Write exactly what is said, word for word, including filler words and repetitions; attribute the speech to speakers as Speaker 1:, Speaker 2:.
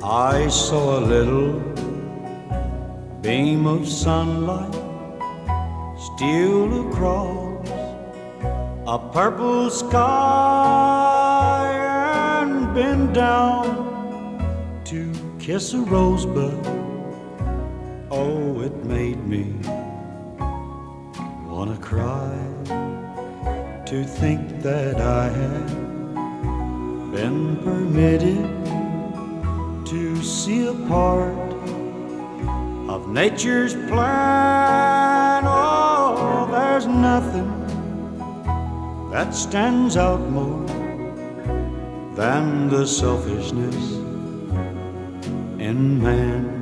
Speaker 1: I saw a little beam of sunlight steal across a purple sky and bend down to kiss a rosebud. Oh, it made me wanna cry to think that I had been permitted to see a part of nature's plan. Oh, there's nothing that stands out more than the selfishness in man.